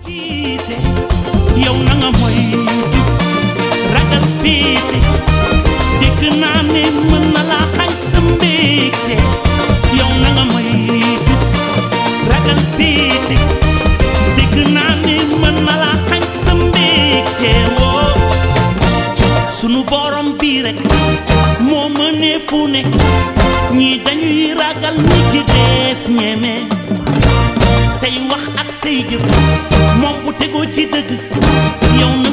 tiite yow na nga moytu ragal piite dégg naa ne mën na laa xañ sa mbégte yow na nga moytu ragal piite dégg naa ne mën na laa xañ sa mbégte woo sunu borom bii rek moo mënee fu ne ñii dañuy ragal ñi ci des ñeme say wax ak say jëf moom bu tegoo ci dëgg yow na